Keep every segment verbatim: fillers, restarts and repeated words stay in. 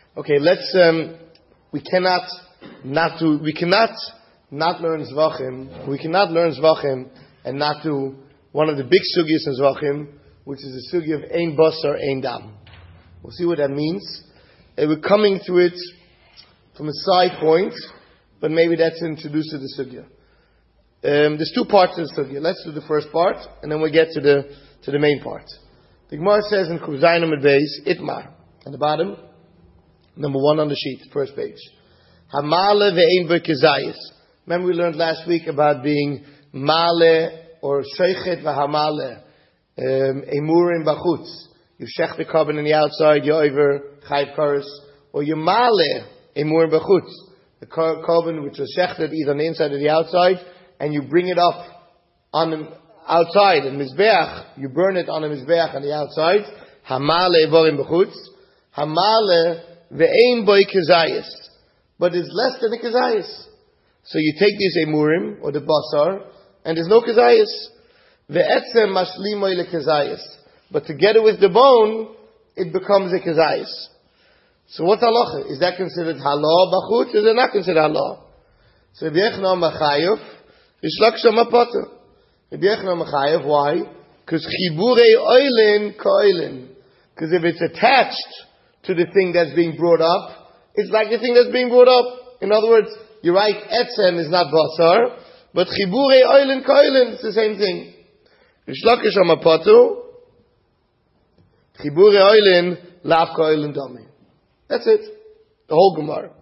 Okay, let's. Um, we cannot not do. We cannot not learn Zvachim. We cannot learn Zvachim and not do one of the big sugyas in Zvachim, which is the sugya of Ein Basar, Ein Dam. We'll see what that means. Uh, we're coming to it from a side point, but maybe that's introduced to the sugya. Um, there's two parts to the sugya. Let's do the first part, and then we'll get to the to the main part. The Gemara says in Kuf Zayin Amud Beis, Itmar, at the bottom, number one on the sheet, first page. Hamale ve'ein b'kezayis. Remember we learned last week about being male or sheichet v'hamale, emurim b'chutz. You shech the carbon on the outside, you over chayv kares, or you male emurim b'chutz. The carbon which was shechted either on the inside or the outside, and you bring it up on the outside, in mizbeach, you burn it on the mizbeach on the outside. Hamale evorim b'chutz. Hamale ve'ein boi kezayis. But it's less than a kezayis. So you take these emurim, or the basar, and there's no kezayis. Ve'etzem mashlimoy le kezayis. But together with the bone, it becomes a kezayis. So what's halacha? Is that considered halah b'chutz? Is it not considered halah? So Rabbi Yochanan Machayev, Yishlak Shama Potter. Rabbi Yochanan Machayev, why? Because chiburei oilin ka'oilin. Because if it's attached to the thing that's being brought up, it's like the thing that's being brought up. In other words, you're right, etzem is not basar, but chiburei oilin ka'oilin, it's the same thing. Yishlak Shama Potter, chiburei oilin lav ka'oilin domi. That's it. The whole Gemara.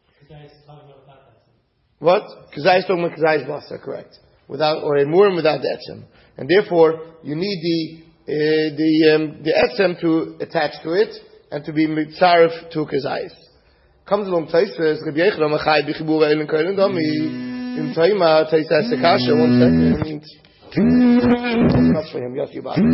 What? Kazai is talking about Kazai is Basar, correct. Without, or a Murim without the Etzem. And therefore, you need the, uh, the, um, the Etzem to attach to it, and to be Mitzaref to Kazai. Comes along Taisves, Rabbi Yochanan Machai B'chibur Eilen Kohen Domi, in Taima, Taisves Sekasha, one second. It's not for him, yes, you bought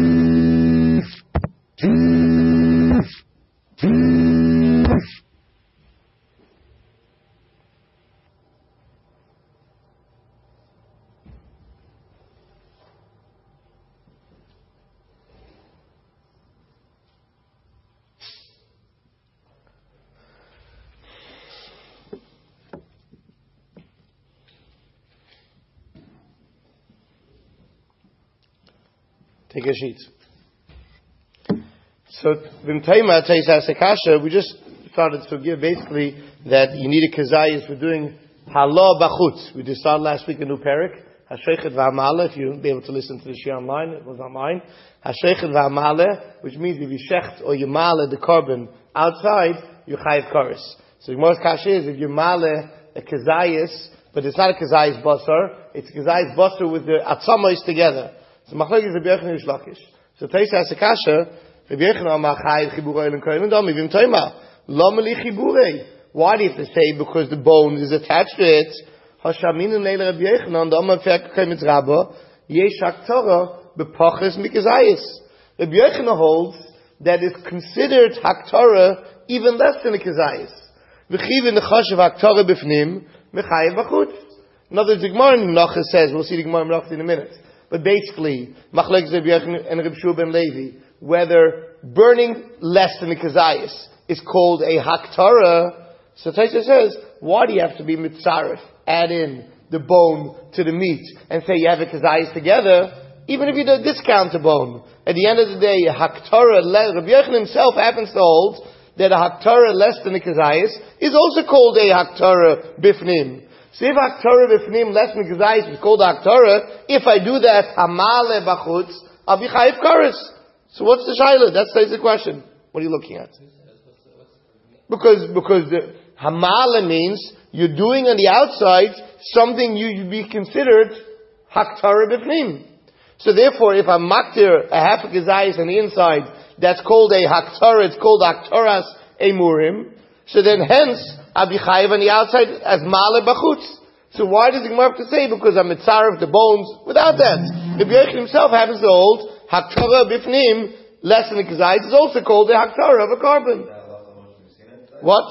Take a sheet. So, Vimtaima Taisa Sekasha, we just started to give basically that you need a kazayis for doing halah b'chutz. We just started last week a new parak, Hashechet v'hamale. If you won't be able to listen to the shir online, it was not mine. Hashechet v'hamale, which means if you shecht or you male the carbon outside, you chayiv kares. So the Gemara's kasha is if you male a kazayis, but it's not a kazayis basar, it's a kazayis basar with the atzamos together. So machlok is Rabbi Yochanan Rish Lakish. So Taisa has a kasha. Rabbi Yochanan Machai Chiburei Eilen Kohen Domi Vim Toima Lama Li Chiburei. Why do you have to say because the bone is attached to it? Hashaminu Neil Rabbi Yochanan Dama Fek Kemitz Rabba Yesh Haktorah B'Pachas Mikazayis. Rabbi Yochanan holds that it's considered Haktorah even less than a Kazayis. V'chiv in the Chashav Haktorah B'Fnim Mechayev B'Chutz. In other words, the Gemara in Menachos says, we'll see the Gemara in Menachos in a minute. But basically, Machlek Rabbi Yochanan and Rabbi Shua ben Levi, whether burning less than a kazayis is called a haktara. So Taisa says, why do you have to be mitzaref? Add in the bone to the meat and say you have a kazayis together, even if you don't discount the bone. At the end of the day, a haktara, Rabbi Yochanan himself happens to hold that a haktara less than a kazayis is also called a haktara bifnim. So if Haktorah b'fnim less than Kazayis is called Haktorah, if I do that, Hamale b'chutz, I'll be Chayiv Kares. So what's the Shaila? That's the question. What are you looking at? Because, because the Hamale means you're doing on the outside something you would be considered Haktorah b'fnim. So therefore, if I'm Maktir, a half a Kazayis on the inside, that's called a Haktorah, it's called Haktoras Emurim. So then hence, I'll be chayiv on the outside as male b'chutz. So why does the Gemara have to say? Because I'm mitzaref the bones without that. Rabbi Yochanan himself happens to hold haktorah b'fnim less than a kazayis is also called a haktorah of a carbon. What?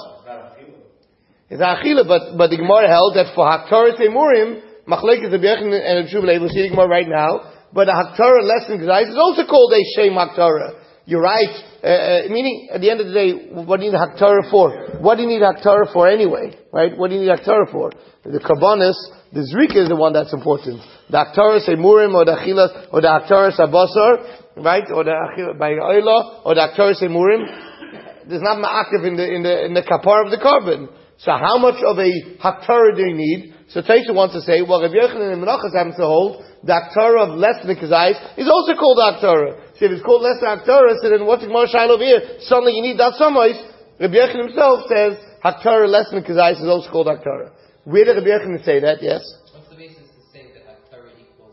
It's achila, but but the Gemara held that for haktorah emurim machlekes Rabbi Yochanan and Rabbi Shua ben Levi, we'll see the Gemara right now. But a haktorah less than kazayis is also called a shem haktorah. You're right. Uh, uh, meaning, at the end of the day, what do you need Haktarah for? What do you need Haktarah for anyway? Right? What do you need Haktarah for? The Karbonis, the Zrika is the one that's important. The Haktarah Semurim, or the Achilas, or the Haktarah Sabasar, right? Or the Achilas by Oila, or the Haktarah Semurim. There's not ma'akiv in the, in the, in the kapar of the carbon. So how much of a Haktarah do you need? So Taisha wants to say, well, Rabbi Yochanan and Menachos happen to hold, the Haktarah of less than Kazayis is also called Haktarah. So if it's called less than Haktarah, so then what's the Gemara Shaila over here? Suddenly you need that Samais. Rabbi Yochanan himself says, Haktarah less than Kazayis is also called Haktarah. Where did Rabbi Yochanan say that? Yes? What's the basis to say that Haktarah equals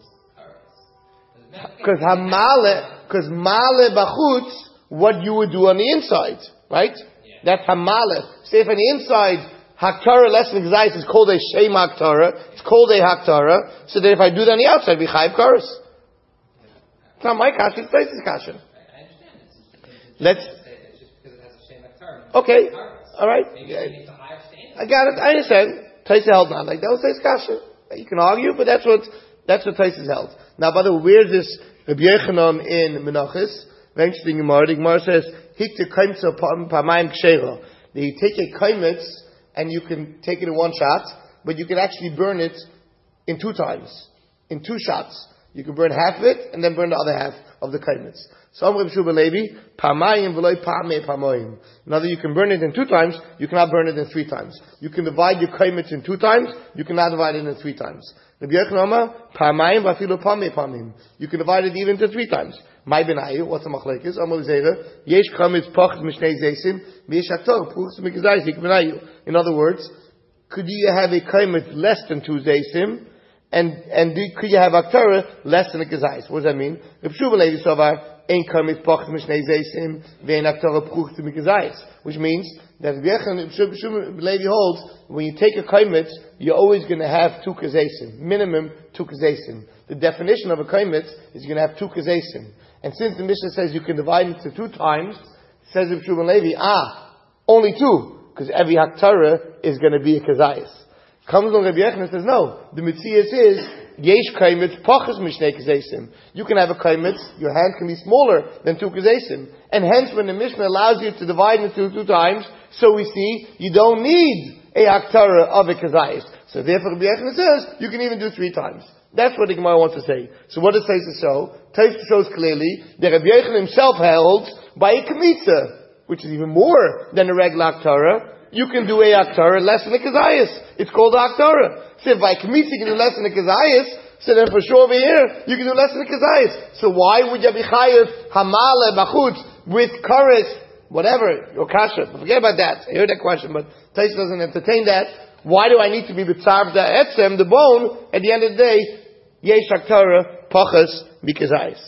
Karas? Because Hamale, because Male Bachutz, what you would do on the inside. Right? Yeah. That's Hamale. Say if on the inside, Haktarah less than Kazayis is called a Shem Haktarah, it's called a Haktarah, so that if I do that on the outside, we Chayiv Karas. It's not my kasha, it's Taisa's kasha. I understand. It's just, it's Let's. It's just because it has a Shem Haktarah. Okay. Alright. Maybe yeah. It needs a higher standard. I got it, I understand. Taisa held not like that was Taisa's kasha. You can argue, but that's what, that's what Taisa's held. Now, by the way, where's this Rabbi Yochanan in Menachos? Very interesting Gemara. The Gemara says, Hikte kaimtza pamayim kshera. You take a kaimitz and you can take it in one shot, but you can actually burn it in two times, in two shots. You can burn half of it and then burn the other half of the kaimitz. So Amr B'Shuba Levi, pamayim v'loy pamei pamayim. In other words, you can burn it in two times, you cannot burn it in three times. You can divide your kaimitz in two times, you cannot divide it in three times. Rabbi Yochanan Amar, pamayim v'afilu pamei pamim. You can divide it even to three times. My benayu, what's the machlekes? Amar Zera, yesh kamitz pachas mishnei zeisim, v'yesh haktar pachas mikazayis benayu. In other words, could you have a kaimitz less than two zeisim, and and do, could you have haktar less than a kazayis? What does that mean? Reb Shuvah Levi Sovar, ein kamitz pachas mishnei zeisim, v'ein haktar pachas mikazayis, which means that Reb Shuvah Levi holds when you take a kaimitz, you're always going to have two kazaysim, minimum two kazaysim. The definition of a kaimitz is you're going to have two kazaysim. And since the Mishnah says you can divide it into two times, says Reb Shimon Levi, ah, only two, because every Haktarah is going to be a Kazayis. Comes on Rabbi Yochanan and says, no, the Metzias is, Yesh Kaimitz Pachas Mishnei Kazaysim. You can have a Kaimitz, your hand can be smaller than two Kazaysim. And hence when the Mishnah allows you to divide it into two times, so we see, you don't need a Haktarah of a Kazayis. So therefore Rabbi Yochanan says, you can even do three times. That's what the Gemara wants to say. So what does Taisa show? Taisa shows clearly that Rabbi Yochanan himself held by a Kmitza, which is even more than a regular Haktarah. You can do a Haktarah less than a Kazayas. It's called a Haktarah. So if by Kmitza you can do less than a Kazayas, so then for sure over here, you can do less than a Kazayas. So why would you be Chayev Hamale Bachutz with Kares, whatever, your Kasha? Forget about that. I heard that question, but Taisa doesn't entertain that. Why do I need to be b'tzarv the etzem, the bone, at the end of the day, yesh haktarah, pachas, mikazayis.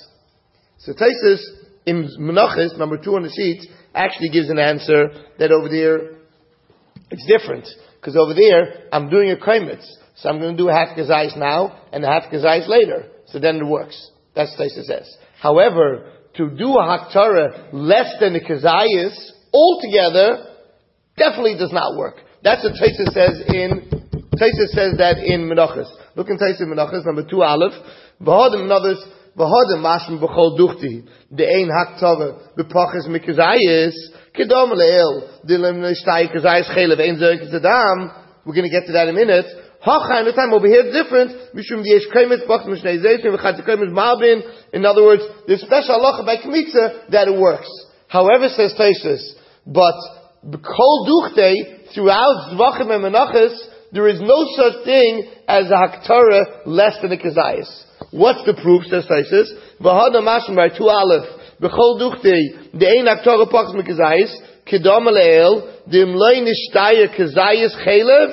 So Taisus, in Menachos, number two on the sheet, actually gives an answer that over there, it's different. Because over there, I'm doing a kaimitz. So I'm going to do a half kazayis now, and a half kazayis later. So then it works. That's what Taisus says. However, to do a haktarah less than a kazayis, altogether, definitely does not work. That's what Taisa says in, Taisa says that in Menachos. Look in Taisa Menachos, number two aleph. V'hodim another, v'hodim mashim b'chol duchti. The ein haktara, b'pachas mikazayis, kedom le'el, dilim ne'shtai kazayis chelev, ein zerek zedam. We're going to get to that in a minute. Hachai, the time over here is different. Mishum yesh kaimitz, pachas mishnei zeisim, v'chat kaimitz ma'abin. In other words, there's special halacha by kmitza that it works. However, says Taisus, but b'kol duchte, throughout Zvachim and Menachos, there is no such thing as a Haktarah less than a Kazayis. What's the proof, says Taisus? V'hada mashim by two aleph. B'chol duchtei, the ein Haktarah pachas mikazayis, kedam le'el, the imloi nishtaya Kazayis chelev,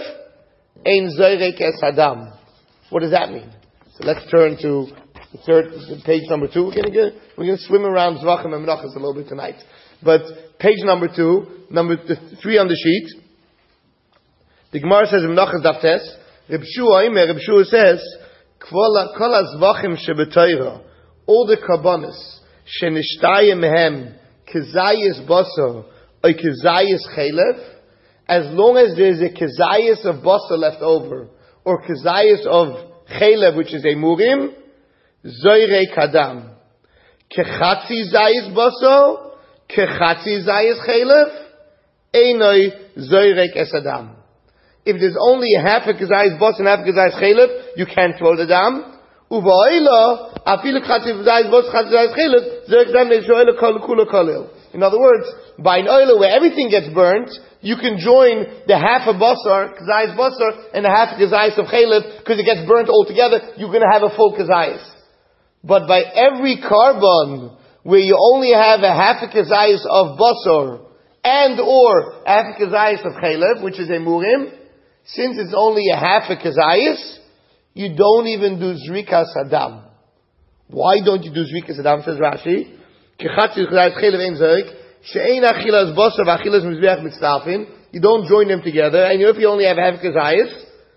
ein zoyrek es hadam. What does that mean? So let's turn to the third, page number two. We're going to get, we're going to swim around Zvachim and Menachos a little bit tonight. But page number two, number three on the sheet, the Gemara says in Menachos Daf Tes, Reb Shua Imer, Reb Shua says, Kol hazvachim shebetoira, all the karbonis, shenishtayim mehem, kezayis basar, or kezayis chelev, as long as there is a kezayis of basar left over, or kezayis of chelev, which is a murim, zoyrei kadam. Kechatzi zayis basar, kechatzi zayis chaylev, einoi zoyrek es adam. If there's only a half a kazayis bos and half a kazayis chaylev, you can't throw the dam. Uvaila, afilu kechatzi zayis bos, kechatzi zayis chaylev, zoyrek dam neishoyla kol kula kolil. In other words, by an oil where everything gets burnt, you can join the half a basar, kazayis basar, and the half a kazayis of chaylev, because it gets burnt all together, you're going to have a full kazayis. But by every carbon, where you only have a half a kazayis of basar, and or a half a kazayis of chaylev, which is a murim, since it's only a half a kazayis, you don't even do zrikas adam. Why don't you do zrikas adam, says Rashi? You don't join them together, and if you only have half kazayis,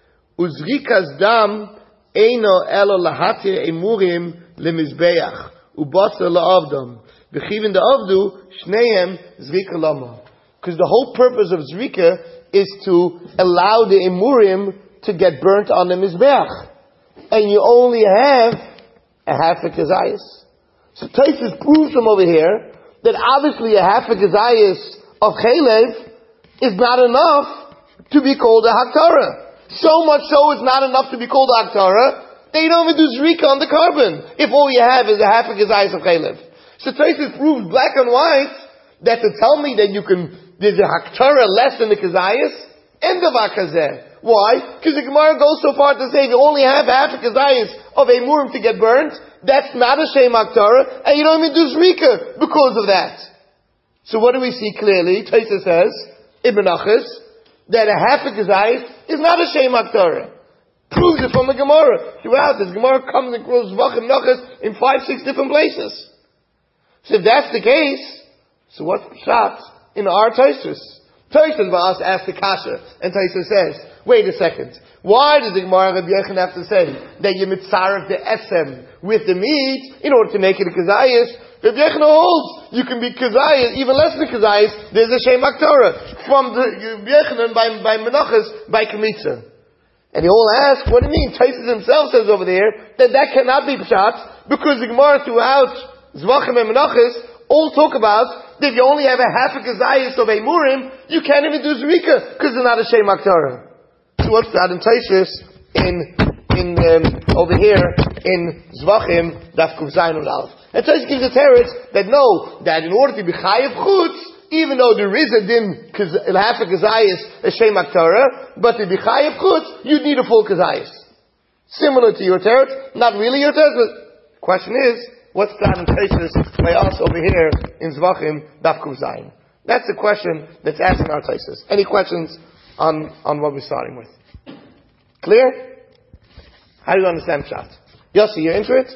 uzrikas dam eino elo lahatir emurim lemizbeach ubasar laavdam b'chivin daavdu shneim zrika lama. Because the whole purpose of zrika is to allow the emurim to get burnt on the mizbeach, and you only have a half a kazayis. So Taisus proves from over here that obviously a half a kazayis of chaylev is not enough to be called a haktara. So much so it's not enough to be called a haktara, they don't even do zrika on the carbon, if all you have is a half a kazayis of chaylev. So Taisus proves black and white that to tell me that you can, there's a haktara less than the kazayis, end of hakazeh. Why? Because the Gemara goes so far to say if you only have half a kazayis of a murim to get burnt, that's not a shem haktara, and you don't even do zrika because of that. So what do we see clearly? Taisa says, Ibn Achis, that a half a kazayis is not a shem haktara. Proves it from the Gemara. Throughout this, Gemara comes and grows zvachim nachas in five, six different places. So if that's the case, so what's the shot in our Taisus? Taisus Va'as asks the kasha, and Taisus says, wait a second. Why does the Gemara Rabbi Yechon have to say that you mitzaref the esem with the meat in order to make it a kazayis? Rabbi Yechon holds you can be kazayis, even less than kazayis, there's a shem haktara. From the Rabbi Yechon by, by menachas, by kmitza. And he all asks, what do you mean? Taisus himself says over there that that cannot be pshat, because the Gemara throughout Zvachim and menachas all talk about that if you only have a half a kazayis of a murim, you can't even do zrika, because it's not a shem haktara. So what's that in Taisus in in um, over here in Zvachim Daf Kuf Zayin and Aleph? And Taisus gives a teretz that no, that in order to be chayav chutz, even though there is a din half a kazayis a shem haktara, but to be chayav chutz, you need a full kazayis. Similar to your teretz, not really your teretz. But the question is, what's that in Taisus by us over here in Zvachim Daf Kuf Zayin? That's the question that's asked in our Taisus. Any questions on, on what we're starting with? Clear? How do you understand Pshat? Yossi, you're into it?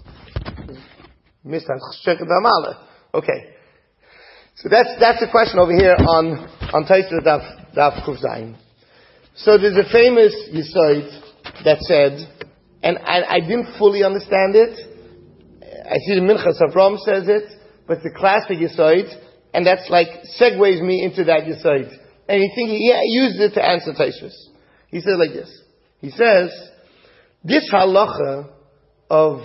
Okay. So that's, that's the question over here on, on Taisus Daf, Daf Kuf Zayin. So there's a famous Yisoid that said, and I, I didn't fully understand it. I see the Minchas Avram says it, but it's a classic Yisoid, and that's like segues me into that Yisoid. And he think he used it to answer Taisus. He says like this. He says, this halacha of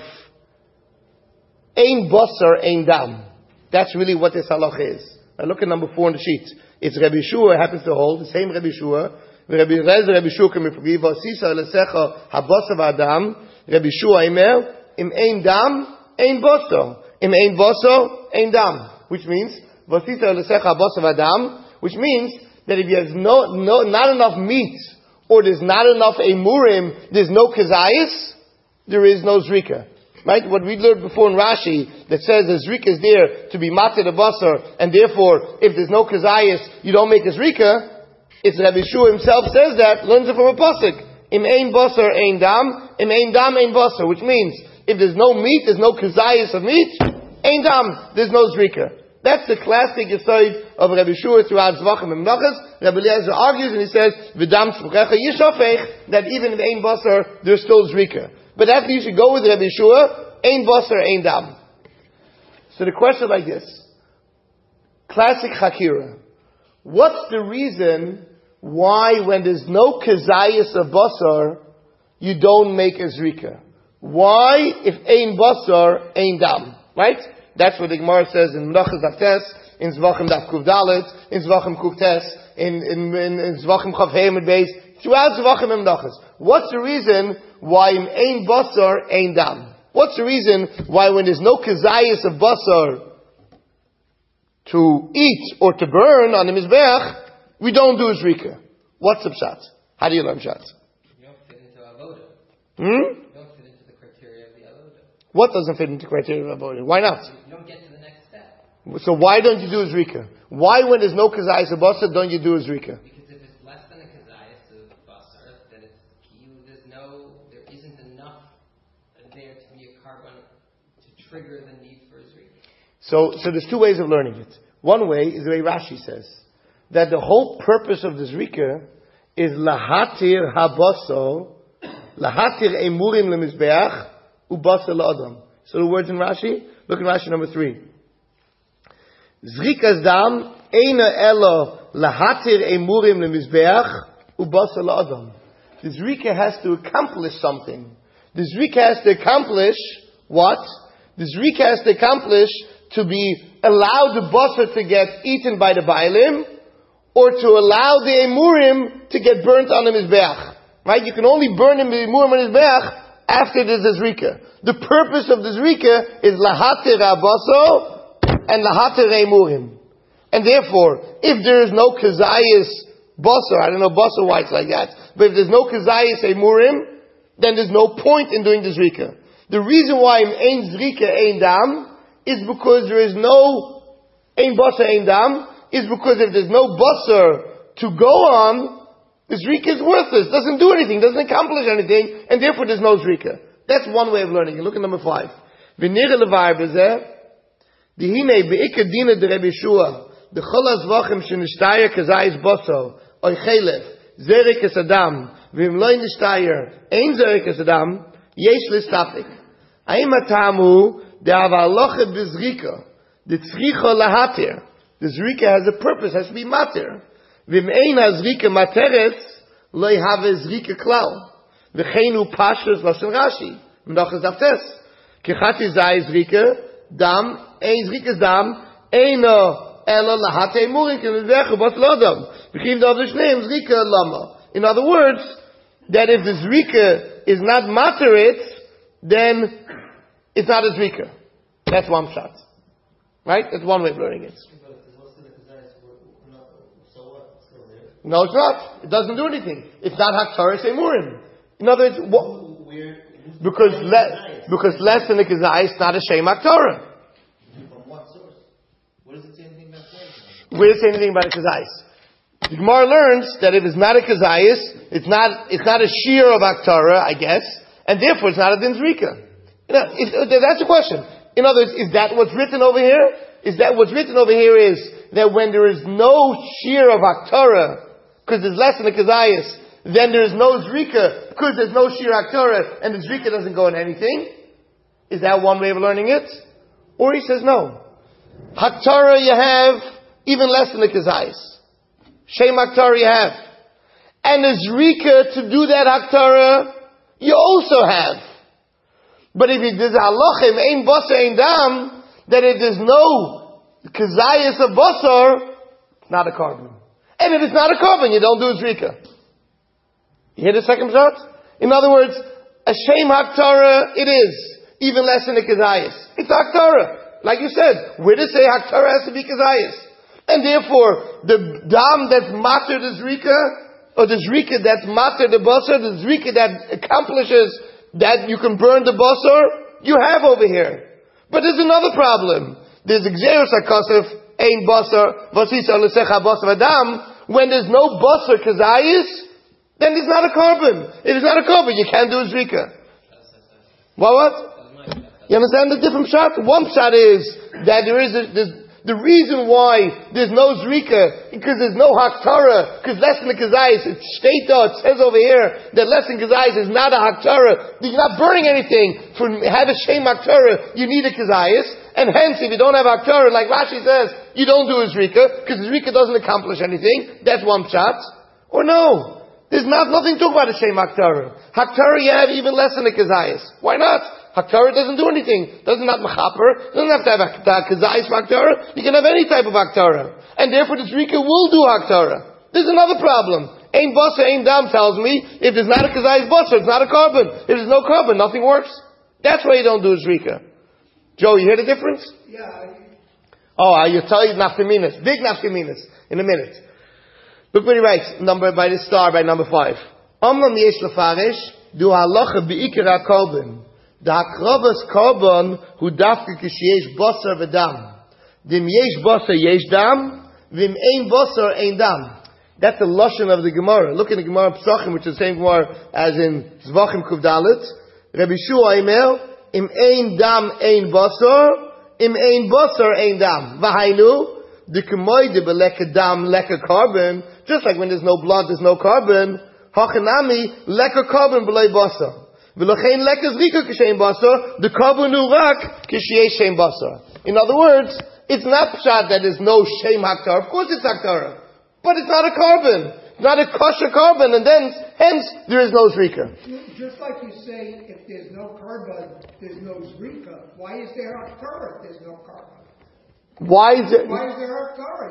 ein basar, ein dam, that's really what this halacha is. Now look at number four on the sheet. It's Rabbi Shua happens to hold, the same Rabbi Shua. Rabbi Reza, Rabbi Shua can be forgiven. Vasisa lesecha habasar v'adam. Rabbi Shua imer, im ein dam, ein basar. Im ein basar, ein dam. Which means, vasisa lesecha habasar v'adam, which means that if there's no, no, not enough meat, or there's not enough emurim, there's no kazayis, there is no zrika. Right? What we learned before in Rashi, that says the zrika is there to be matzah the basar, and therefore, if there's no kazayis, you don't make a zrika. It's Rabbi Shua himself says that, learns it from a pasuk. Im ein basar, ein dam, im ein dam, ein basar, which means, if there's no meat, there's no kazayis of meat, ein dam, there's no zrika. That's the classic Yisoid of Rabbi Shua throughout Zvachim and Menachas. Rabbi Eliezer argues and he says, V'dam tzvuchecha yishafech, that even in ein basar, there's still zrika. But after you should go with Rabbi Shua, ein basar, ein dam. So the question like this. Classic Hakira. What's the reason why when there's no kazayis of basar, you don't make a zrika? Why, if ein basar, ein dam? Right? That's what the Gemara says in Menachas Aftes, in Zvachim Daf Kuv Dalet, in Zvachim Kuv Tes, in, in, in, in Zvachim Chav Heim and Beis, throughout Zvachim Memnachas. What's the reason why in Ein Basar, Ein Dam? What's the reason why when there's no Kazayas of Basar to eat or to burn on the Mizbeach, we don't do Zrika? What's the Pshat? How do you learn Pshat? You don't fit into Avoda. Hmm? You don't fit into the criteria of the Avoda. What doesn't fit into criteria of Avoda? Why not? You don't get to the next step. So why don't you do a Zrika? Why when there's no Kazayas of Basar don't you do a Zrika? Because if it's less than a Kazayas of Basar, then it's Kiyu, there's no, there isn't enough there to be a carbon to trigger the need for a Zrika. So, so there's two ways of learning it. One way is the way Rashi says, that the whole purpose of the Zrika is lahatir habaso, lahatir emurim lemizbeach, ubasa la'adam. So the words in Rashi, look at Rashi number three. Zrikas dam, eina elo, lahatir emurim lemizbeach, ubasa la'adam. The Zrika has to accomplish something. The Zrika has to accomplish what? The Zrika has to accomplish to be allowed the basar to get eaten by the Bailim, or to allow the emurim to get burnt on the mizbeach. Right? You can only burn the emurim on the mizbeach after there's a zrika. The purpose of the zrika is lahatir abaso and lahatir emurim. And therefore, if there is no kazayis basar, I don't know basar why it's like that, but if there's no kazayis emurim, then there's no point in doing the zrika. The reason why ein zrika ein dam is because there is no ein basar ein dam, is because if there's no basar to go on, the zrika is worthless, doesn't do anything, doesn't accomplish anything, and therefore there's no zrika. That's one way of learning. Look at number five. V'nira levar b'zeh, d'hinei be'ikar dina de Rebbe Yeshua, d'chol hazvachim shenishtayir kazayis basar, oy chelef, zerek es adam, v'im loy nishtayir, ein zerek es adam, yesh listafik. Ha'im hatamu, de'ava aloche b'zrika, d'tzricha lahatir. The zrika has a purpose, has to be mater. V'im ein ha-zrika materetz, lo have zrika klal. V'cheinu pashtus lasen Rashi. Menachas daftes. Kechati zay zrika, dam, ein zrika's dam, eino ela lahate murik, and v'echu bas lodam. V'chim dav l'shneim zrika lama. In other words, that if the zrika is not materet, then it's not a zrika. That's one shot. Right? That's one way of learning it. No, it's not. It doesn't do anything. It's not Haktaris Emurim. In other words, what, because, le, because less than a Kazayis, it's not a Shem Haktara. From what source? Where does it say anything about Kazayis? Where does it say anything about a Kazayis? The Gemara learns that if it's not a Kazayis, it's not, it's not a shear of Haktara, I guess, and therefore it's not a Dinzrika. You know, it's, that's the question. In other words, is that what's written over here? Is that what's written over here is that when there is no shear of Haktara, because there's less than a Kazayas, then there's no Zrika, because there's no Shir Haktara, and the Zrika doesn't go in anything? Is that one way of learning it? Or he says no. Haktara you have even less than a Kazayas. Shem Haktara you have. And the Zrika to do that Haktara, you also have. But if it is halachim, ein basar, ein dam, that if there's no Kazayas of basar, it's not a carbon. And if it's not a carbon, you don't do a zrika. You hear the second shot? In other words, a shem haktara it is, even less than a kazayas. It's haktara. Like you said, where does it say haktara has to be kazayas? And therefore, the dam that's mater the zrika, or the zrika that's mater the basar, the zrika that accomplishes that you can burn the basar, you have over here. But there's another problem. There's exeros hakosef, ein basar, vasisa lesecha basar adam. When there's no basar kazayis, then it's not a carbon. If it's not a carbon, you can't do a zrika. What, what? You understand the different shot? One shot is that there is a, there's, the reason why there's no zrika, because there's no haktara, because less than the kazayis, it's shteta, it says over here that less than kazayis is not a haktara. You're not burning anything. For have a shem haktara, you need a kazayis, and hence if you don't have haktara, like Rashi says, you don't do a zrika, because the zrika doesn't accomplish anything. That's one shot. Or no. There's not nothing to talk about a shem haktara. Haktara you have even less than a kazayis. Why not? Haktarah doesn't do anything. Doesn't have mechaper. Doesn't have to have a kazayis for Haktarah. You can have any type of Haktarah. And therefore the Zrika will do Haktarah. There's another problem. Ein Basar, Ein Dam tells me, if there's not a kazayis Basar, it's not a carbon. If there's no carbon, nothing works. That's why you don't do a Zrika. Joe, you hear the difference? Yeah. Oh, I'll tell you nafkaminas. Big nafkaminas. In a minute. Look what he writes, number, by the star, by number five. Omnam yesh lefarish, du halacha be'ikar ha-korban. Da hakrovas korban, hu dafke kisheyesh basar v'dam. Dim yesh basar yesh dam, vim ein basar ein dam. That's the lashon of the Gemara. Look in the Gemara Pesachim, which is the same Gemara as in Zvachim Kuvdalit. Rabbi Shua Omer, im ein dam ein basar, im ein basar ein dam. V'hainu, the kemoide beleka dam leka carbon, just like when there's no blood, there's no carbon. Hachanami leka carbon belay basar. V'lochein leka zrika kishein basar. The carbon urak kishein shein basar. In other words, it's not pshat that there's no shem haktar. Of course it's haktar, but it's not a carbon. It's not a kosher carbon, and then hence there is no zrika. Just like you say, if there's no carbon, there's no zrika. Why is there haktar if there's no carbon? Why is it? Why is there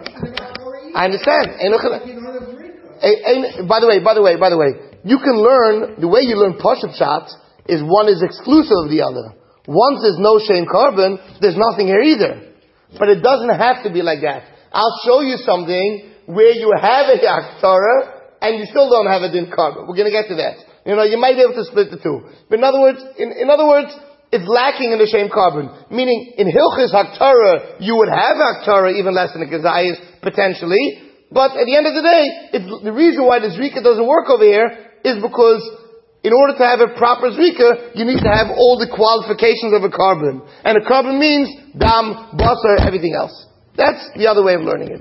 haktar? I understand. You don't have zrika. And, by the way, by the way, by the way, you can learn, the way you learn Pashup Pshat is one is exclusive of the other. Once there's no shame carbon, there's nothing here either. But it doesn't have to be like that. I'll show you something where you have a Haktarah and you still don't have a din carbon. We're going to get to that. You know, you might be able to split the two. But in other words, in, in other words, it's lacking in the shame carbon. Meaning, in Hilchis Haktarah, you would have Haktarah even less than a Kazayis, potentially. But at the end of the day, it's, the reason why the Zrika doesn't work over here is because in order to have a proper Zrika, you need to have all the qualifications of a carbon. And a carbon means dam, basar, everything else. That's the other way of learning it.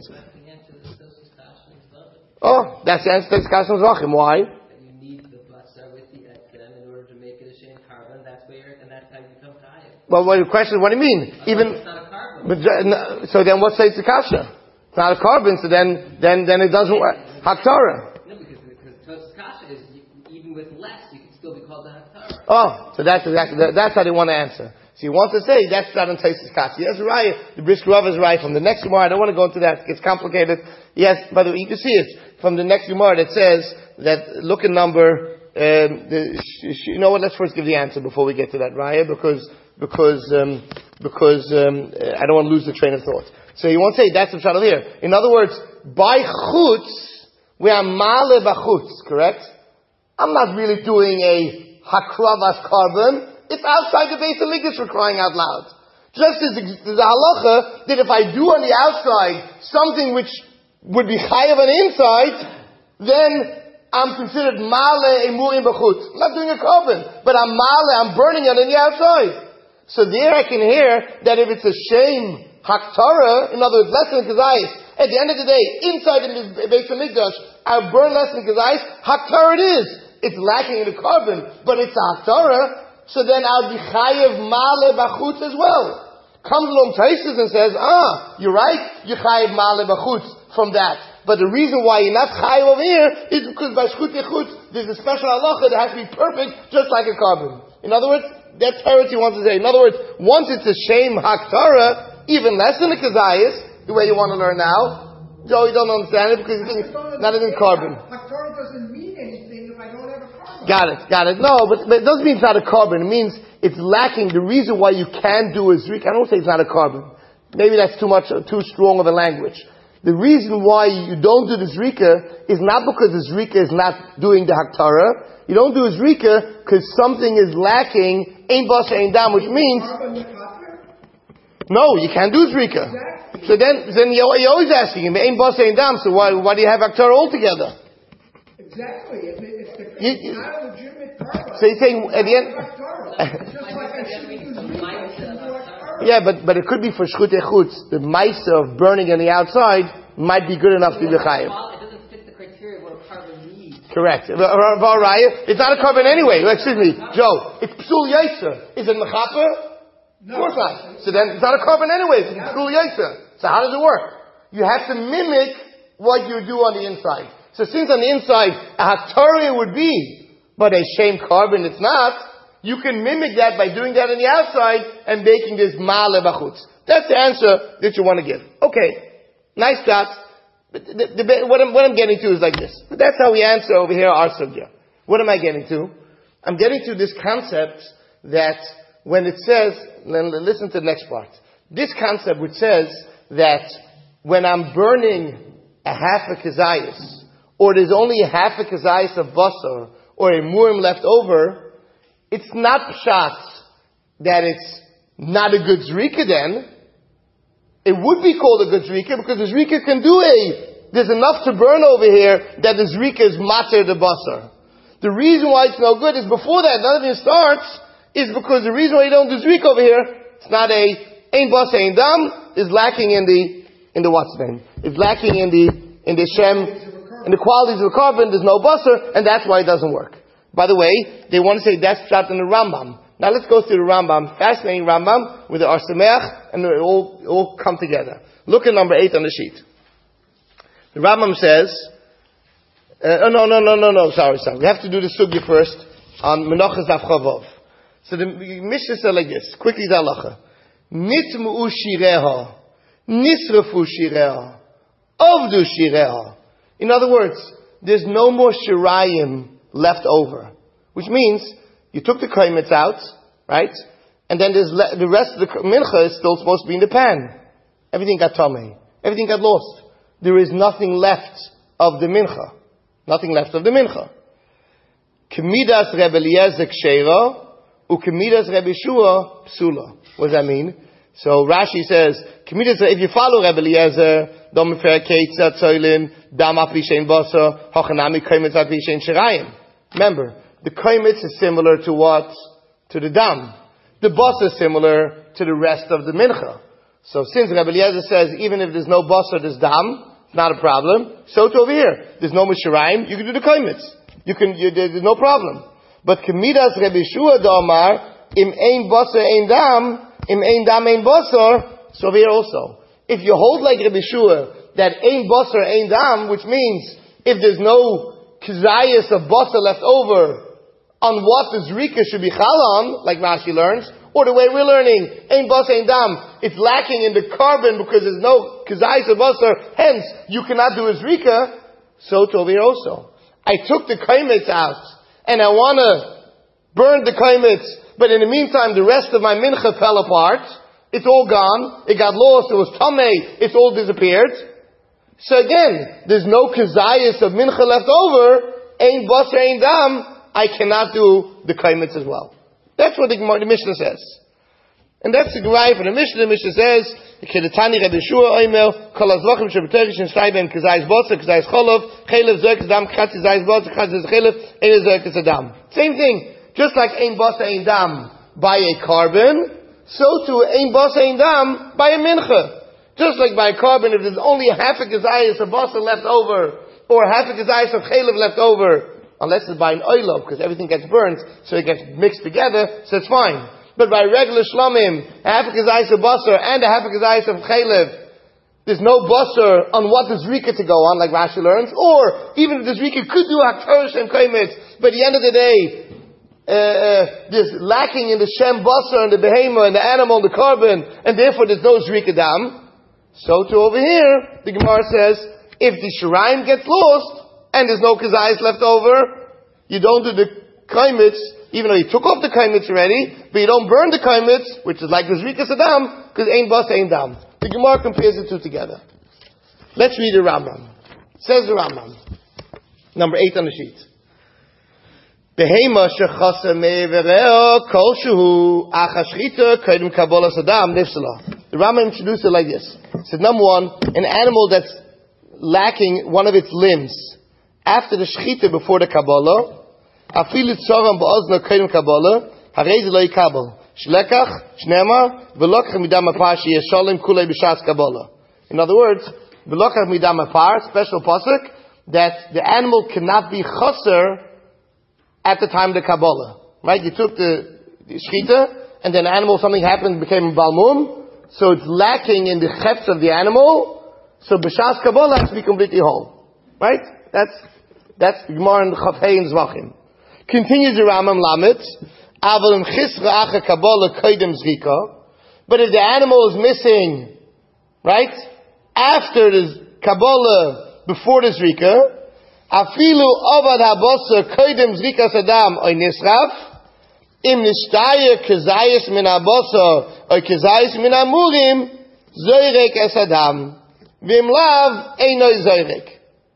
Oh, that's the answer to the Kashim Zvachim. Why? You need the basar with the etzem in order to make it a shame carbon. That's where, and that's how you become tired. Well, what the question is, what do you mean? Even, it's not a carbon. But, so then what says the Kasha? It's not a carbon, so then, then, then it doesn't work. Haktarah. No, because, because Tosfos Kasha is, even with less, you can still be called a Haktarah. Oh, so that's exactly, that, that's how they want to answer. So he wants to say, that's not in Tosfos Kasha. Yes, right. The Brisk Rav is right. From the next Gemara, I don't want to go into that. It gets complicated. Yes, by the way, you can see it. From the next Gemara that says, that, look at number, um, the, you know what, let's first give the answer before we get to that, Raya, because, because, um, because, um, I don't want to lose the train of thought. So you won't say that's the shadal here. In other words, by chutz, we are male b'chutz, correct? I'm not really doing a hakravas carbon. It's outside the base of ligas for crying out loud. Just as the halacha that if I do on the outside something which would be chayav on the inside, then I'm considered male emurim b'chutz. I'm not doing a carbon, but I'm male, I'm burning it on the outside. So there I can hear that if it's a shame Haktarah, in other words, less than Kazayis, at the end of the day, inside in the Beit HaMikdash, I burn less than Kazayis, Haktarah it is. It's lacking in the carbon, but it's a Haktarah, so then I'll be Chayev Male Bachutz as well. Comes along Taisus and says, ah, you're right, you're Chayev Male Bachutz from that. But the reason why you're not Chayev over here is because by Shchut Yechutz, there's a special halacha that has to be perfect, just like a carbon. In other words, that's what he wants to say. In other words, once it's a shame Haktarah, even less than a Kazayas, the way you want to learn now. Joe, you don't understand it because you think it's not in carbon. Haktarah doesn't mean anything if I don't have a carbon. Got it, got it. No, but, but it doesn't mean it's not a carbon. It means it's lacking. The reason why you can do a Zrika, I don't say it's not a carbon. Maybe that's too much, too strong of a language. The reason why you don't do the Zrika is not because the Zrika is not doing the Haktarah. You don't do a Zrika because something is lacking, Ein Basar Ein Dam, which means no, you can't do Zrika. Exactly. So then, then you're, you're always asking him, Ein Basar Ein Dam, so why, why do you have Haktarah altogether? Exactly. If, it, if the, you, it's you, not a legitimate carbon, so you're saying, at the end, just like I shouldn't use Zrika. Yeah, but, but it could be for Shchut Echutz. The Maisa of burning on the outside might be good enough to be Chayev. It doesn't fit the criteria of what a carbon needs. Correct. It's not a carbon anyway. Excuse me, Joe. It's Psul Yaser. Is it Mechaper? No. Of course not. So then it's not a carbon anyway. It's Psul Yaser. So how does it work? You have to mimic what you do on the inside. So since on the inside a Haktarah would be, but a shame carbon it's not, You can mimic that by doing that on the outside and making this ma'ale b'chutz. That's the answer that you want to give. Okay, nice shot. But the, the, the, what, I'm, what I'm getting to is like this. But that's how we answer over here our sugya. What am I getting to? I'm getting to this concept that when it says, listen to the next part. This concept which says that when I'm burning a half a kazayas, or there's only a half a kazayas of basar, or a murim left over, it's not pshat that it's not a good zrika then. It would be called a good zrika because the zrika can do a, there's enough to burn over here that the zrika is mater the basar. The reason why it's no good is before that, none of it starts, is because the reason why you don't do zrika over here, it's not a, ein basar, ein dam, is lacking in the, in the what's name? It's lacking in the, in the shem, in the qualities of the carbon, there's no basar, and that's why it doesn't work. By the way, they want to say that's pshat in the Rambam. Now let's go through the Rambam, fascinating Rambam, with the Ar Sameach, and it all, it all come together. Look at number eight on the sheet. The Rambam says, uh, oh no, no, no, no, no, sorry, sorry. We have to do the sugya first, on Menachas Daf Chavov. So the Mishnah said like this, quickly the halacha. Nitmu shireha, nisrafu shireha, avdu shireha. In other words, there's no more shirayim left over. Which means, you took the kaimitz out, right? And then there's le- the rest of the mincha is still supposed to be in the pan. Everything got tamei. Everything got lost. There is nothing left of the mincha. Nothing left of the mincha. Kemidas Rebbe Eliezer ksheira, ukemidas Rebbe Shua psula. What does that mean? So Rashi says, Kemidas, if you follow Rebbe Eliezer, dom fer keitza tzoilin, dam af vishen basa, hachanami kaimitz af vishen shirayim. Remember, the kaimitz is similar to what? To the dam. The basa is similar to the rest of the mincha. So since Rebbe Eliezer says, even if there's no basa, there's dam, it's not a problem. So to over here, there's no mishirayim, you can do the kaimitz. You can, you, there's no problem. But kemidas Rebbe Shua damar, im ein basa ein dam, im ein dam ein basar, so over here also. If you hold like Rebbe Shua, that ein basar ein dam, which means, if there's no kazayas of basar left over, on what the zrika should be chal on, like Rashi learns, or the way we're learning, ein basar ein dam, it's lacking in the carbon because there's no kazayas of basar, hence, you cannot do a zrika, so to over here also. I took the kaimitz out, and I want to burn the kaimitz, but in the meantime, the rest of my mincha fell apart. It's all gone. It got lost. It was tamei. It's all disappeared. So again, there's no kazayas of mincha left over. Ein basar, ein dam. I cannot do the kaimitz as well. That's what the, the Mishnah says. And that's the Gemara for the Mishnah. The Mishnah says, Kedetani Rebbe Shua Oimel, Kol HaZvachim Shebeterish and Shtaibem Kazayis Botzer, Kazayis Cholov, Chelev Zerkes Dam, Chatzi Zayis Botzer, Chatzi Chelev, Eile Zerkes Adam. Same thing. Just like Ein Basar Ein Dam by a carbon, so too Ein Basar Ein Dam by a mincha. Just like by a carbon, if there's only a half a kazayas of basar left over, or half a kazayas of chelev left over, unless it's by an oilo, because everything gets burnt, so it gets mixed together, so it's fine. But by regular shlamim, a half a kazayas of basar and a half a kazayas of chelev, there's no basar on what the zrika to go on, like Rashi learns, or even if the zrika could do haktorish and kaimitz, but at the end of the day, Uh, uh, there's lacking in the shem basar and the behemoth and the animal and the carbon, and therefore there's no zrika dam. So too over here, the Gemara says, if the shirayim gets lost and there's no kazayis left over, you don't do the kaimitz, even though you took off the kaimitz already, but you don't burn the kaimitz, which is like the zrika sadam, because ein basar ein dam. The Gemara compares the two together. Let's read the Rambam. It says the Rambam, number eight on the sheet. Behema shechasa me'vereo kol shehu achashchita kodim kabbalah sadam nifsala. The Rambam introduced it like this. He said, number one, an animal that's lacking one of its limbs after the shchita before the kabbalah, afilu tzoram ba'ozna kodim kabbalah, harei ze lo yikabel. Shlekach, shnemar, v'lokach midam apar sheyesholim kulei b'shas kabbalah. In other words, v'lokach midam apar, special pasuk, that the animal cannot be chaser at the time of the Kabbalah. Right? You took the, the shchita, and then animal, something happened, became balmum, so it's lacking in the chefs of the animal, so b'shas Kabbalah has to be completely whole. Right? That's, that's Gemara and Chafei and Zvachim. Continues the Rambam Lamet, Aval chisra acha kabbalah koydem zrika. But if the animal is missing, right, after the kabbalah, before the zrika, afilu avad habasar koydem zrika sadam oy nisraf, im nishtaya kezayis min habasar oy kezayis min amurim, zoyrek es adam. Vim lav einoy zoyrek.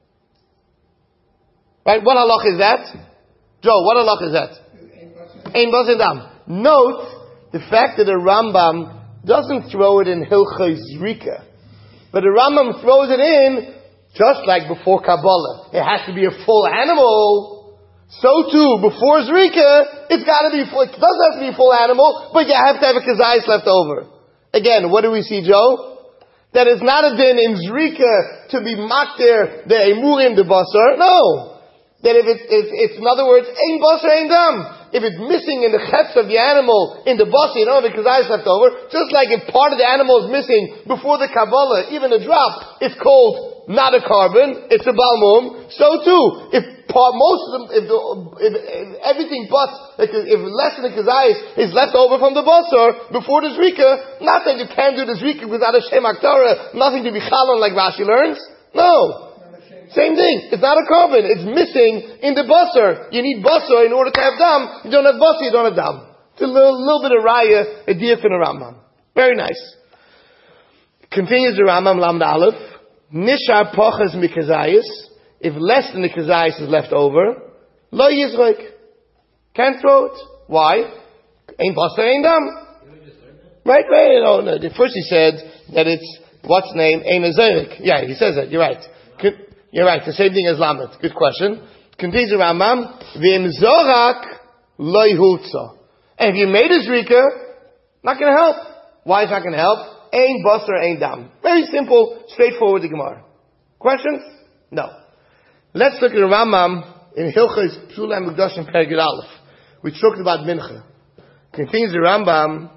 Right, what halach is that? Joe, what halach is that? Ein bas adam. Note the fact that the Rambam doesn't throw it in Hilchos Zrika, but the Rambam throws it in just like before Kabbalah. It has to be a full animal. So too, before Zrika, it's got to be full. It doesn't have to be a full animal, but you have to have a kazayis left over. Again, what do we see, Joe? That it's not a din in Zrika to be makter the emurim the basar. No. That if it's, it's, it's in other words, ein basar, ein dam. If it's missing in the chetz of the animal, in the basi, you don't have a kazayis left over, just like if part of the animal is missing before the Kabbalah, even a drop, it's called not a carbon, it's a balmum. So too, if part, most of them, if, the, if, if everything but, if less than the kazayis is left over from the basar, before the zrika, not that you can't do the zrika without a shem aktara, nothing to be chalon like Rashi learns. No. Same thing. It's not a carbon. It's missing in the basar. You need basar in order to have dam. You don't have basar, you don't have dam. It's a little, little bit of raya, a diak in a Rambam. Very nice. Continues the Rambam, Lamda Aleph. Nishar pochas mikazayis. If less than the kazayis is left over, lo yizroik. Can't throw it. Why? Ain't basar, ain't dam. Right, right. No, no. First he said that it's, what's name? Ain't a zorik. Yeah, he says that. You're right. You're right, the same thing as Lamed. Good question. Continues the Rambam, V'im zorak loy hultza. And if you made a zrika, not going to help. Why is it not going to help? Ein basar, ein dam. Very simple, straightforward the Gemara. Questions? No. Let's look at the Rambam in Hilchos Psula Mukdashim Perigid Aleph. We talked about mincha. Continues the Rambam,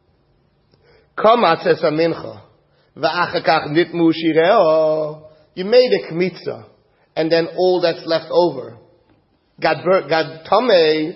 Kamat says a mincha, V'achakach nitmu shireo. You made a kmitza, and then all that's left over got bur- got tamei.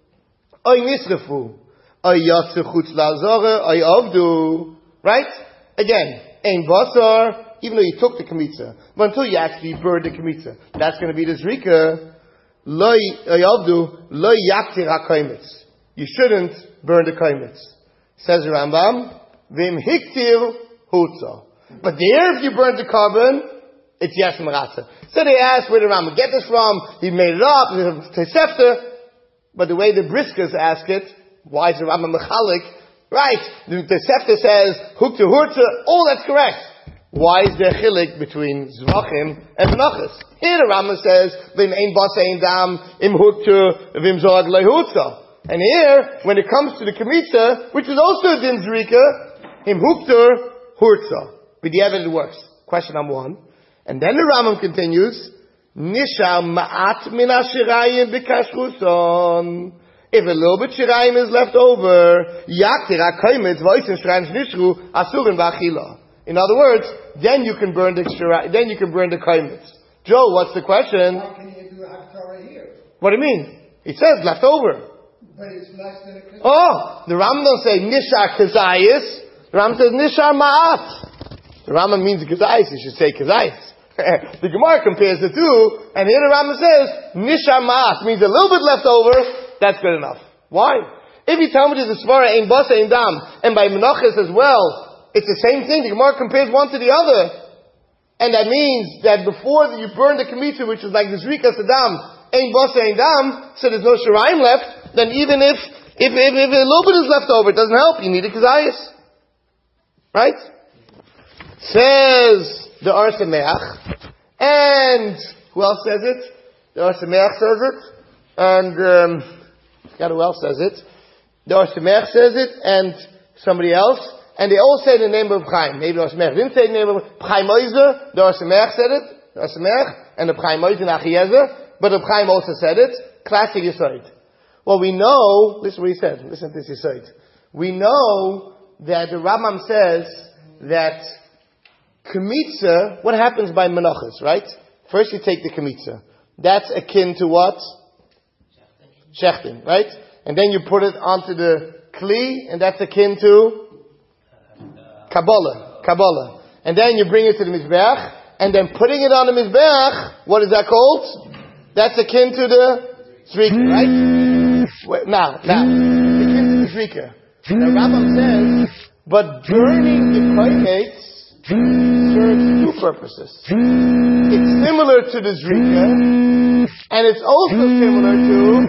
Oy nisrefu, oy yatsu chutz la'azara, oy avdu. Right? Again, ein basar. Even though you took the kmitza, but until you actually burned the kmitza, that's going to be the zrika. Loy oy avdu, loy yaktir hakaimitz. You shouldn't burn the kaimitz. Says Rambam, vim hiktir hutza. But there, if you burned the carbon, it's yes maratza. So they asked where did Rambam get this from? He made it up, Tosefta. But the way the Briskas ask it, why is the Rambam mechalik? Right, the Tosefta says, huk to hurta, all that's correct. Why is there chilik between zvachim and menachas? Here the Rambam says, vim ein basa ein dam, im huk to, vim zoag lei hurta. And here, when it comes to the Kemitza, which is also a din zrika, im huk to hurta. But the evidence works. Question number one. And then the Rambam continues, Nishar ma'at min ha'shirayim b'kashruson. If a little bit shirayim is left over, yaktir ha'kaimitz v'oisim shirayim shnishru asurin v'achila. In other words, then you can burn the shirayim, then you can burn the kaimitz. Joe, what's the question? How can you do a haftarah here? What do you mean? It says left over. But it's less than a kazayis. Oh, the Rambam don't say nishar kazayis. The Rambam says nishar ma'at. The Rambam means kazayis. You should say kazayis. The Gemara compares the two, and here the Rambam says, Nishar Ma'at, means a little bit left over, that's good enough. Why? If you tell me there's a Svara, Ein Basa, Ein Dam, and by Menachas as well, it's the same thing, the Gemara compares one to the other. And that means that before you burn the Kemitza, which is like the Zrika Saddam, Ein Basa, Ein Dam, so there's no Shiraim left, then even if, if, if, if a little bit is left over, it doesn't help, you need a Kazayas. Right? Says the Or Sameach, and who else says it? The Or Sameach says it, and um, I forgot who else says it. The Or Sameach says it, and somebody else, and they all say the name of Chaim. Maybe the Or Sameach didn't say the name of Chaim Oizer. The Or Sameach said it, the Or Sameach, and the Chaim Oizer and Achiezer, but the Chaim also said it. Classic Yesod. Well, we know. Listen what he said. Listen to this Yesod. We know that the Rambam says that Kemitza, what happens by Menachas, right? First you take the Kemitza. That's akin to what? Shechtin, right? and then you put it onto the kli, and that's akin to Kabbalah. Kabbalah. And then you bring it to the Mizbeach, and then putting it on the Mizbeach, what is that called? That's akin to the Zrika, right? Wait, now, now, it's akin to the Zrika. The Rambam says, but burning the koimetz serves two purposes. It's similar to the Zrika, and it's also similar to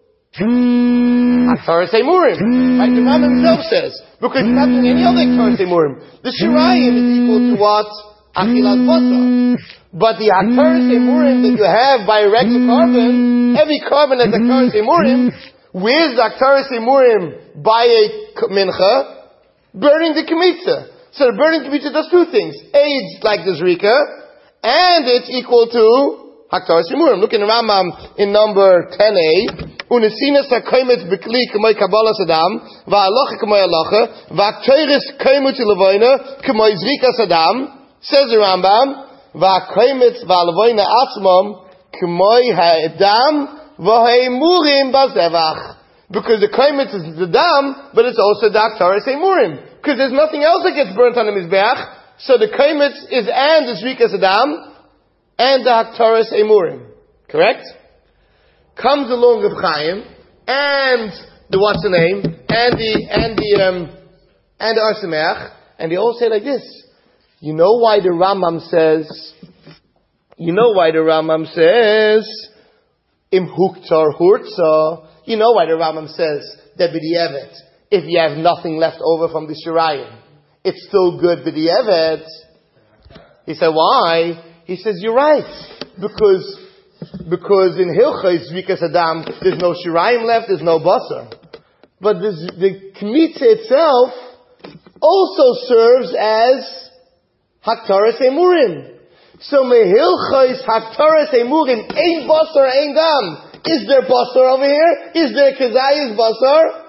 Haktaras Emurim. Like the Rambam himself says, because it's not doing any other Haktaras Emurim. The Shirayim is equal to what? Achilas Basar. But the Haktaras Emurim that you have by a regular carbon, every carbon has Haktaras Emurim, with the Haktaras Emurim by a mincha, burning the Kemitza. So the burning Kemitza does two things. Aids like the Zrika, and it's equal to Haktaras Emurim. Look in the Rambam in number ten a. Unesinas hakoimet bekli k'moy kabbalas adam, va'alacha k'moy alacha, va'aktoiris koimut ilavoina k'moy zrikas adam. Says the Rambam, va'akoimet va'alavoina atzmam k'moy ha'edam v'ha'emurim bazevach. Because the koimet is the dam, but it's also the Haktaras Emurim. Because there's nothing else that gets burnt on the Mizbeach, so the koimet is and the zrikas adam, and the Haktaras Emurim. Correct? Comes along Reb Chaim, and the what's the name, and the, and the, um, and the Or Sameach, and they all say like this. You know why the Rambam says, you know why the Rambam says, Im huktar hurtza, you know why the Rambam says that b'di'evet, if you have nothing left over from the Shirayim, it's still good b'di'evet. He said, why? He says, you're right. Because, because in Hilchos Zrikas Adam, there's no Shirayim left, there's no Basar. But this, the Kmitza itself also serves as Haktaras Emurim. So Mehilchos Haktaras Emurim, ein Basar, ein Dam. Is there Basar over here? Is there Kazayas Basar?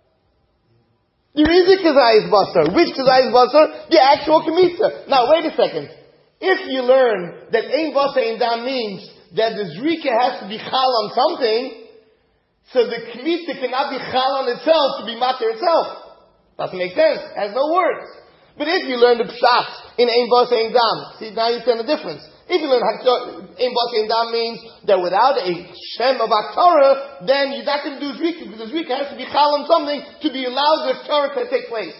There is a Kazayas Basar. Which Kazayas Basar? The actual Kmitza. Now wait a second. If you learn that ein Basar, ein Dam means that the Zrika has to be Chal on something, so the Kmitza cannot be Chal on itself to be Mater itself. Doesn't make sense. Has no words. But if you learn the Pshat in ein Basar, ein Dam, see now you see the difference. If you learn ein Basar, ein Dam means that without a Shem of Haktarah, then you're not going to do Zrika, because the Zrika has to be Chal on something to be allowed the Haktarah to take place.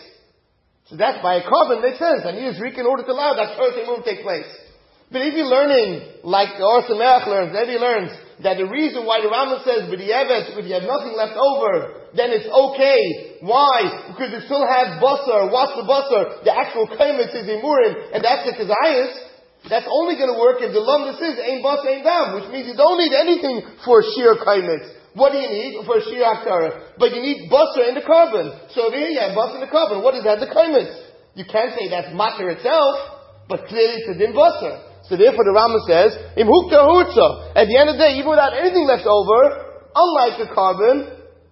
So that's by a carbon makes sense. I need a Zrika in order to allow that Haktarah to take place. But if you're learning, like the Or Sameach learns, if he learns that the reason why the Rambam says, b'di'evet, if you have nothing left over, then it's okay. Why? Because it still has basar. What's the basar? The actual kaimitz is emurim, and that's the kazayas. That's only going to work if the lumdus is ein basar, ein dam, which means you don't need anything for sheer kaimitz. What do you need for sheer aktara? But you need basar in the carbon. So over here you have basar in the carbon. What is that? The kaimitz. You can't say that's matter itself, but clearly it's a din basar. So therefore the Rambam says, Im hukta hurtza. At the end of the day, even without anything left over, unlike the carbon,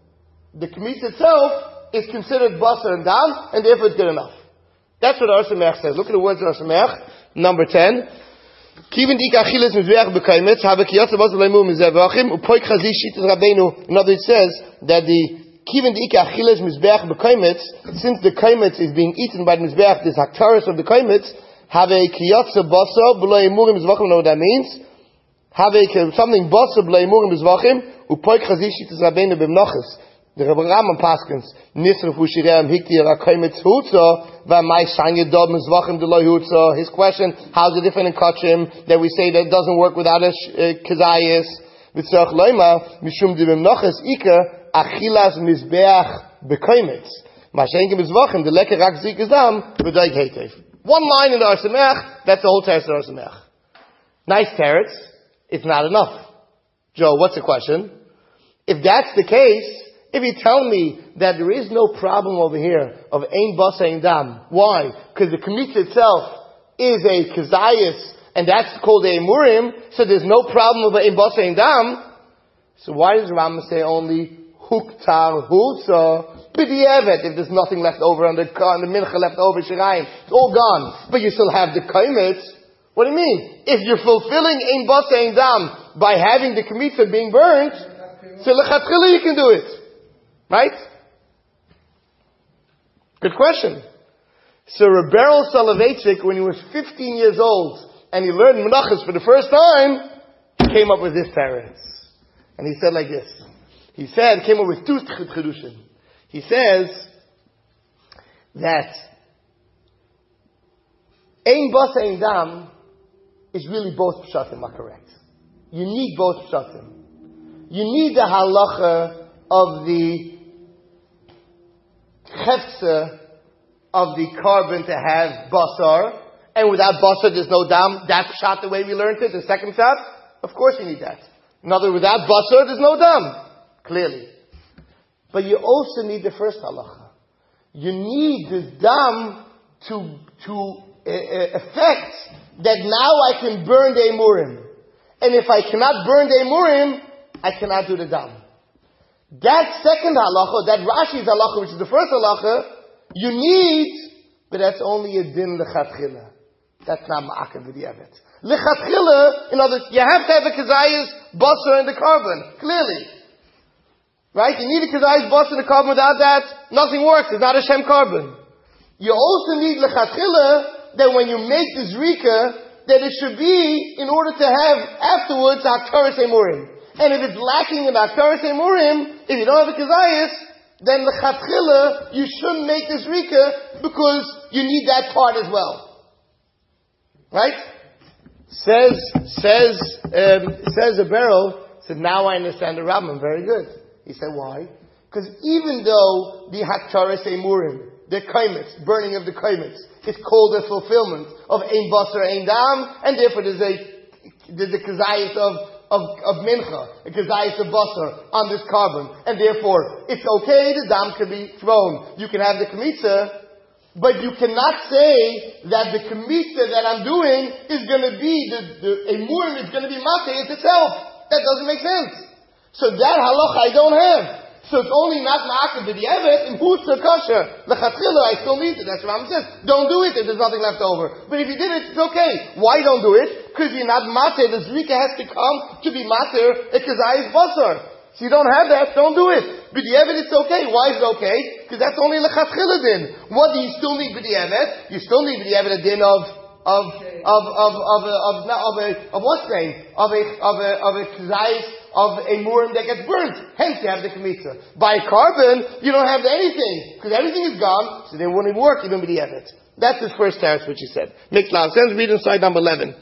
the kmitz itself is considered basar and dam, and therefore it's good enough. That's what Or Sameach says. Look at the words of Or Sameach, number ten. Kivin dik achiles mizbeach b'kaimetz, have kiyatza basar leimu mizevachim, upoik chazi shitas rabbeinu. In other words, it says that the kivin dik achiles mizbeach b'kaimetz, since the kaimetz is being eaten by the mizbeach, this haktaris of the kaimetz, have a kiyatza basar b'loi emurim mizvachim. Know what that means? Have a something basar b'loi emurim mizvachim, upoik chazi shitas rabbeinu b'mnochas. The Rambam Paskins Nisrafu Shirem Hikti Rakaimitz Hutza V'Mai Shanya Dob Mizvachim Deloy Hutza. His question: how's it different in Kachim that we say that it doesn't work without a Kazayas? V'Tzach Loima Mishum Divim Noches Ika Achilas Mizbeach Bekaimitz Mashenke Mizvachim Deleke Rak Zikazam V'Daig Heitev. One line in the Or Sameach. That's the whole teretz of Or Sameach. Nice teretz. It's not enough. Joe, what's the question? If that's the case, if you tell me that there is no problem over here of ein basar ein dam, why? Because the kmitza itself is a kazayas, and that's called a emurim, so there's no problem of ein basar ein dam. So why does Rambam say only huktar hutza b'di'evet? If there's nothing left over on the on the mincha left over shirayim, it's all gone, but you still have the kaimitz. What do you mean? If you're fulfilling ein basar ein dam by having the kmitza being burnt, so lechatchila you can do it. Right? Good question. So Rebbeinu Soloveitchik, when he was fifteen years old, and he learned Menachos for the first time, he came up with this teretz. And he said like this. He said, came up with two chidushim. He says that Ein Basa Ein Dam is really both pshatim are correct. You need both pshatim. You need the halacha of the chefze of the carbon to have basar, and without basar there's no dam. That pshat the way we learned it, the second pshat, of course you need that. In other words, without basar there's no dam, clearly. But you also need the first halacha. You need the dam to to uh, effect that now I can burn the emurim. And if I cannot burn the emurim, I cannot do the dam. That second halacha, that Rashi's halacha, which is the first halacha, you need, but that's only a din lechatchila. That's not ma'akev v'di'evet. Lechatchila, in other words, you have to have a kazayas basar in the carbon, clearly. Right? You need a kazayas basar in the carbon. Without that, nothing works. It's not a shem carbon. You also need lechatchila that when you make the zrika, that it should be in order to have afterwards haktaras emurim. And if it's lacking in haktaras emurim, if you don't have a kazayas, then the lechatchila you shouldn't make this rika because you need that part as well. Right? Says says um, says a barrel said, now I understand the Rambam very good. He said, why? Because even though the haktaras emurim, the kaimitz, burning of the kaimitz, is called a fulfillment of ein basar ein dam, and therefore there's a there's a kazayas of of of mincha, a kazayas of basar on this carbon, and therefore it's okay. The dam can be thrown. You can have the kmitza. But you cannot say that the kmitza that I'm doing is going to be, the, the emurim is going to be mateh itself. That doesn't make sense. So that halacha I don't have. So it's only not ma'akev b'di'evet in hutza kosher. Lechatchila, I still need it. That's what Rambam says. Don't do it if there's nothing left over. But if you did it, it's okay. Why don't do it? Because you're not mateh. The zrika has to come to be mateh a kazayis basar. So you don't have that, don't do it. B'di'evet, it's okay. Why is it okay? Because that's only lechatchila din. What do you still need b'di'evet? You still need b'di'evet a din of of of of of of of, of a of what's name of a of a of a kazayis of a murim that gets burnt. Hence, you have the kmitza. By carbon, you don't have anything because everything is gone. So they wouldn't work even b'di'evet. That's his first teretz, which he said. Makes a lot of sense. Read inside number eleven.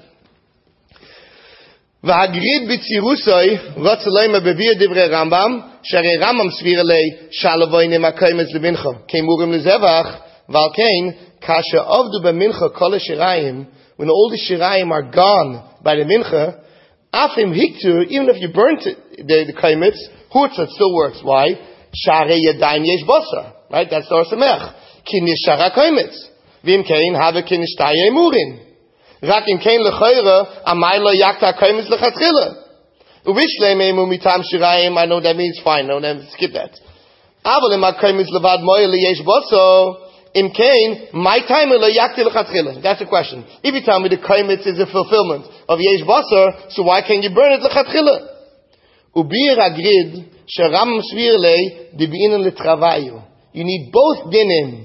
והגריד בצירוסוי רוצה למה בביא דברי רמב"ם שהרי רמב"ם סביר לי שלבוינים הקיימץ למנחה כמורים לזבח ועל כן כאשר עבדו במנחה כל השיריים when all the shirayim are gone by the mincha afim hiktu even if you burnt it, the, the kaimitz hutza still works. Why? Share yadayim yesh basar, right? That's the orsamech ki nishara kaimitz vim kein have ki nishtaya emurin rak im kein lechoyre amayla yakta kaimitz lechatchila uvishlem emu mitam shirayim. I know that means fine. No, then skip that. Aval im kaimitz levad moyel yesh basar. Im kain, my time yakti lechatchila. That's the question. If you tell me the kaimitz is a fulfillment of yesh basar, so why can't you burn it lechatchila? Ubir agrid sheram svirle dibinan letravayu. You need both dinim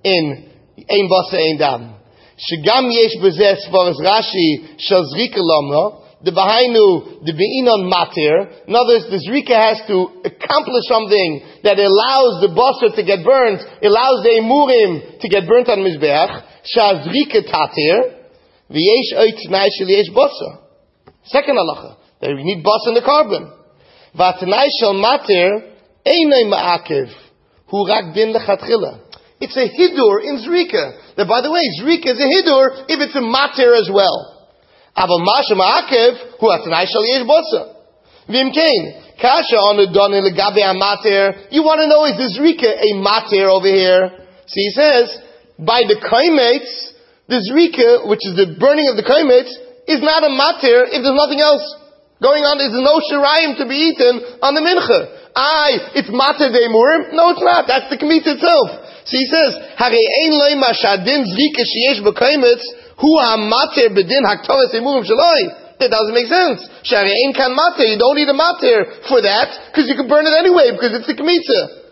in ein basar ein dam. Shegam yesh bezeh svaras Rashi shel zrika lamra. The Bahainu, the Be'inon Matir. In other words, the Zrika has to accomplish something that allows the basar to get burnt, allows the Emurim to get burnt on Mizbeach. Shah Zrika Tatir. V'yesh oit t'nai shel yesh basar. Second halacha. That we need basar in the carbon. V'atnai shel Matir einay ma'akev. Hu rak din lechatchila. It's a hidur in Zrika. That, by the way, Zrika is a hidur if it's a Matir as well. Aval masha ma'akev hu atanai shel yesh basar. V'im kein kasha on the donin legabe amater. You want to know, is this zrika a mater over here? See, he says by the kaimitz, the zrika, which is the burning of the kaimitz, is not a mater if there's nothing else going on. There's no shirayim to be eaten on the mincha. Aye, it's mater de'emurim. No, it's not. That's the kmitz itself. See, he says harei ein loy mashadin zrika sheyesh b'kaimitz. Who ha-mater bedin haktaras emurim shaloi? That doesn't make sense. Shari ein kan mater. You don't need a mater for that because you can burn it anyway because it's the kmitza.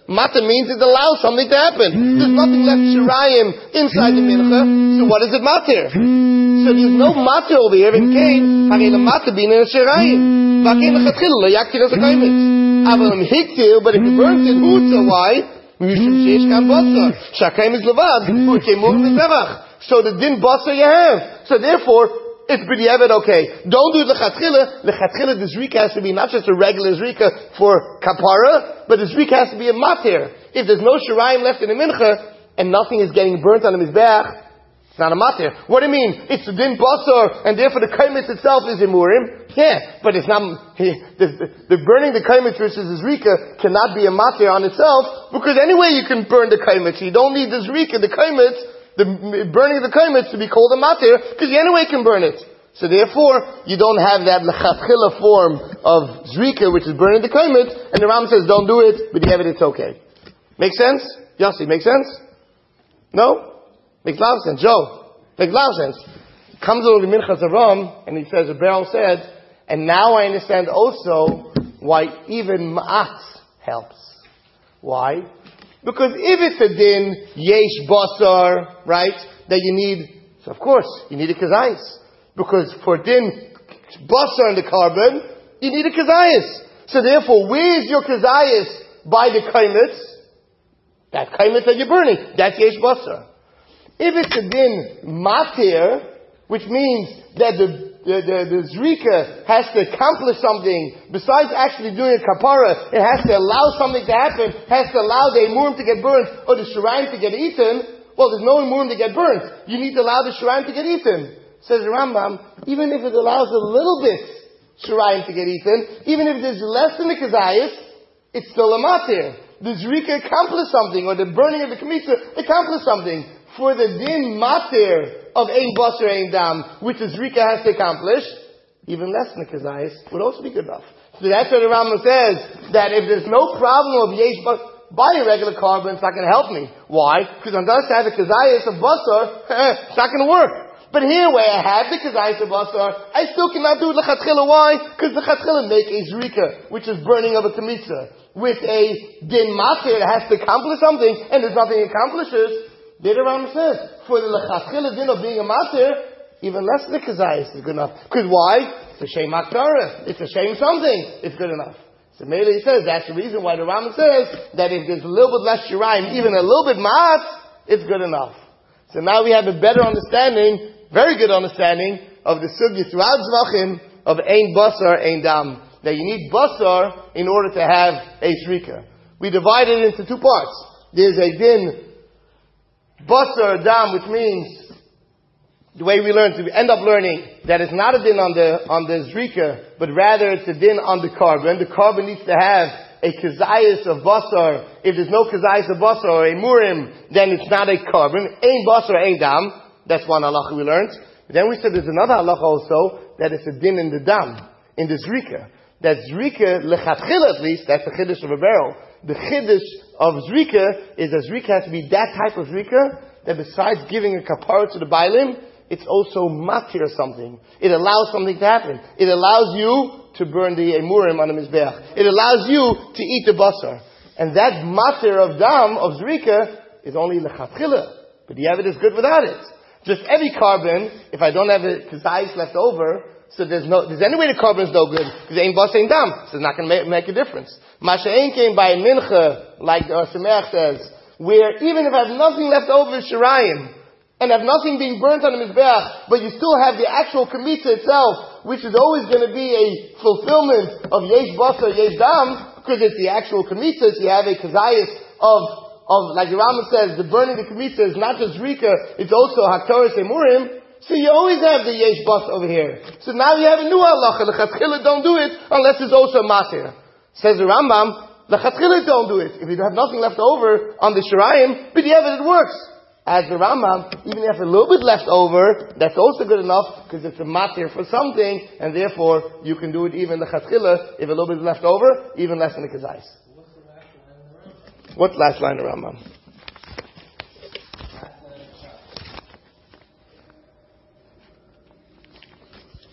Matir means it allows something to happen. There's nothing left shirayim inside the mincha, so what is it matir? So there's no matir over here, in kain, harei lematir bin in a shirayim. V'akein lechatchila, lo yaktir as a kaimitz. Aval im hiktir, but if you burnt it, hutza, why? Mishum sheish kan basar. Shakayim is levad, u'kei mur mizbevach. So the din basar you have. So therefore, it's b'diavad okay. Don't do the lechatchila. Lechatchila, the zrika has to be not just a regular zrika for kapara, but the zrika has to be a matir. If there's no shirayim left in the mincha, and nothing is getting burnt on the mizbeach, it's not a matir. What do you mean? It's a din basar, and therefore the kaimitz itself is imurim. Yeah, but it's not, the, the, the burning the kaimitz versus the zrika cannot be a matir on itself, because anyway you can burn the kaimitz. You don't need the zrika, the kaimitz, the burning of the kaimitz to be called a matir, because you anyway can burn it. So therefore, you don't have that lechatchila form of zrika, which is burning the kaimitz, and the Ram says don't do it, but the evidence it's okay. Make sense? Yossi, make sense? No? Makes a lot of sense. Joe, makes a lot of sense. Comes over the Minchas Aram, and he says, the Beryl said, and now I understand also why even ma'at helps. Why? Because if it's a din, yesh basar, right, that you need, so of course, you need a kazayis. Because for din, basar in the carbon, you need a kazayis. So therefore, where is your kazayis by the kaimitz? That kaimitz that you're burning, that's yesh basar. If it's a din matir, which means that the The, the, the zrika has to accomplish something besides actually doing a kapara. It has to allow something to happen, has to allow the emurim to get burnt or the shirayim to get eaten. Well, there's no emurim to get burnt. You need to allow the shirayim to get eaten. Says the Rambam, even if it allows a little bit shirayim to get eaten, even if there's less than the kazayis, it's still a matir. The zrika accomplished something, or the burning of the kmitza accomplished something. For the din matir of ein basar ein dam, which the zrika has to accomplish, even less than the kazayis would also be good enough. So that's what the Rambam says, that if there's no problem of yesh basar, buy a regular carbon, it's not going to help me. Why? Because unless I have a kazayis of basar, it's not going to work. But here where I have the kazayis of basar, I still cannot do lechatchila. Why? Because lechatchila make a zrika, which is burning of a kmitza, with a din matir that has to accomplish something, and there's nothing it accomplishes. There the Rambam says, for the lechatchila din of being a matir, even less than the kazayis is good enough. Because why? It's a shame akdara. It's a shame something. It's good enough. So Mele says that's the reason why the Rambam says that if there's a little bit less shirayim, even a little bit ma'at, it's good enough. So now we have a better understanding, very good understanding of the sugya throughout Zvachim of ein basar ein dam. That you need basar in order to have a shrika. We divide it into two parts. There's a din basar dam, which means the way we learn to end up learning that it's not a din on the on the zrika, but rather it's a din on the carbon. The carbon needs to have a kazayis of basar. If there's no kazayis of basar or a murim, then it's not a carbon. Ein basar, ein dam. That's one halacha we learned. Then we said there's another halacha also that it's a din in the dam, in the zrika. That zrika lechatchila at least, that's the chiddush of a barrel. The chiddush of zrika is that zrika has to be that type of zrika that besides giving a kapara to the bailim, it's also matir something. It allows something to happen. It allows you to burn the emurim on the mizbeach. It allows you to eat the basar. And that matir of dam, of zrika, is only lechatchila. But the evidence is good without it. Just every carbon, if I don't have a kazayis left over, so there's no, there's any way the carbon is no good, because ein basar ein dam. So it's not going to make, make a difference. Masha ein came by mincha, like the Sameach says, where even if I have nothing left over shirayim, and have nothing being burnt on the mizbeach, but you still have the actual kmitza itself, which is always going to be a fulfillment of yesh basar, yesh dam, because it's the actual kmitza. You have a kazayis of, of, like the Rambam says, the burning the kmitza is not just rika, it's also haktoris emurim. So you always have the yesh basar over here. So now you have a new halacha. L'chatchila don't do it unless it's also a matir. Says the Rambam, l'chatchila don't do it. If you have nothing left over on the shirayim, but yeah, it works. As the Rambam, even if you have a little bit left over, that's also good enough because it's a matir for something, and therefore you can do it even the chatchila if a little bit is left over, even less than the kazais. What's the last line of Rambam?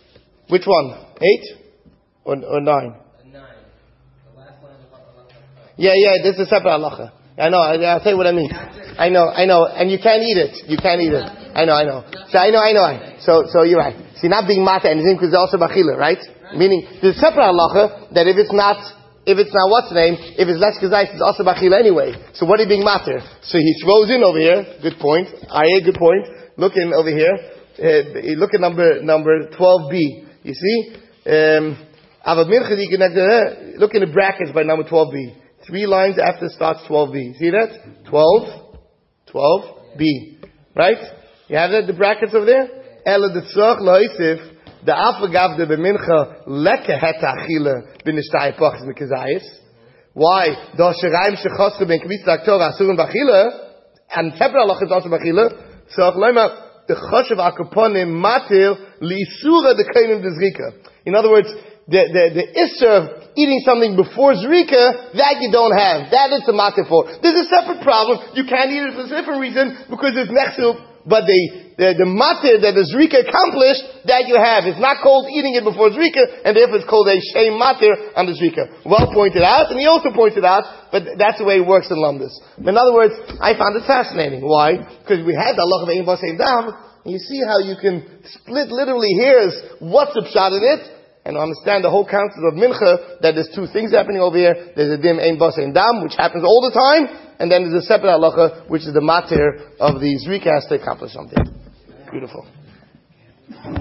Which one? Eight or, or nine? Nine. The last line of Yeah, yeah, this is a separate halacha. I know, I, I'll tell you what I mean. I know, I know, and you can't eat it. You can't eat it. I know, I know. So I know, I know. So, so you're right. So you're not being mata anything because it's also bachila, right? Meaning, there's a separate halacha that if it's not, if it's not what's the name, if it's less kazais, it's also bachila anyway. So what are you being matter? So he throws in over here, good point. Aye, good point. Look in over here. Uh, look at number, number twelve B. You see? Um, look in the brackets by number twelve B. Three lines after starts twelve B. See that? twelve, twelve B. Right? You have that, the brackets over there? Ela de tzach loisif. The afagav de b'mincha leke het achila b'nishtay pachs mikazayis. Why? Do shiraim shechosche ben kvis laktora asurin b'achila and tebra lachas also b'achila. So lema the choshev akaponim matil liisura the kainim dezrika. In other words, the the the issue of eating something before zrika that you don't have. That is the matil for. There's a separate problem. You can't eat it for a different reason because it's nechsil. But the, the, the matir that the Zrika accomplished, that you have. It's not called eating it before Zrika, and therefore it's called a shame matir on the Zrika. Well pointed out, and he also pointed out, but that's the way it works in Lumdus. In other words, I found it fascinating. Why? Because we had the Allah of Ein Basei Dam, and you see how you can split literally hairs, what's the pshat in it, and understand the whole concept of mincha, that there's two things happening over here. There's a dim ein bas ein dam, which happens all the time, and then there's a separate halacha, which is the matir of the zrika has to accomplish something. Beautiful.